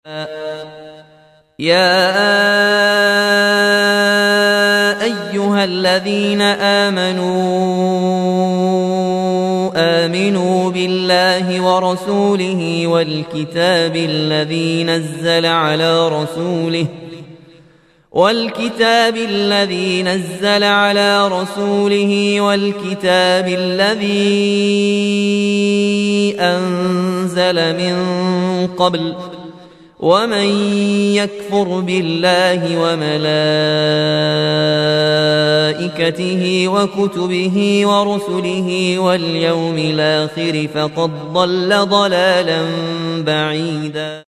يا أيها الذين آمنوا بالله ورسوله والكتاب الذي نزل على رسوله والكتاب الذي أنزل من قبل ومن يكفر بالله وملائكته وكتبه ورسله واليوم الآخر فقد ضل ضلالا بعيدا.